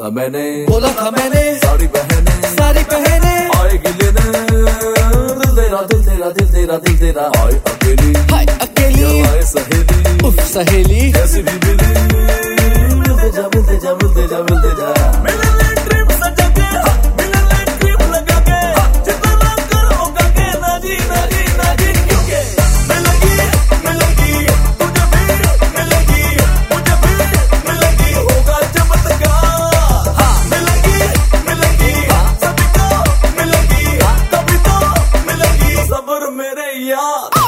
था मैंने, बोला था मैंने, सारी बहने आएगी लेने। दिल तेरा दिल तेरा दिल तेरा दिल तेरा, हाय अकेली आए सहेली, उफ सहेली कैसी भी मिली, मिलते जा मिलते जा मिलते जा मिलते जा। मेरे यार